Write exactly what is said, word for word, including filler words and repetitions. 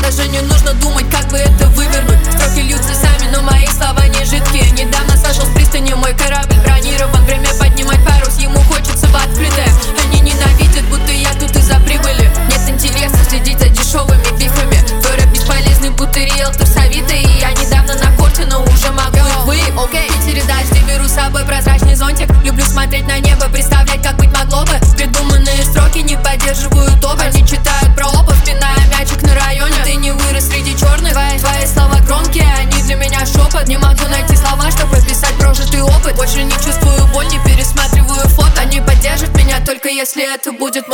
даже не нужно думать, как бы это вывернуть. Строки льются сами, но мои слова не жидкие. Недавно сошел с пристани, мой корабль бронирован. Время поднимать парус, ему хочется в открытое. Они ненавидят, будто я тут из-за прибыли. Нет интереса следить за дешевыми бифами. Твой рэп бесполезный, будто риэлтор с Авито. И я недавно на корте, но уже могу их вы. Окей, в Питере дожди, беру с собой прозрачный зонтик. Люблю смотреть на небо, представлять, как быть могло бы. Придуманные строки не поддерживают опыт. Они читают про опыт, пиная мячик на районе. Ты не вырос среди черных, твои, твои слова громкие, они для меня шепот. Не могу найти слова, чтобы описать прожитый опыт. Больше не чувствую боль, не пересматриваю фото. Они поддержат меня, только если это будет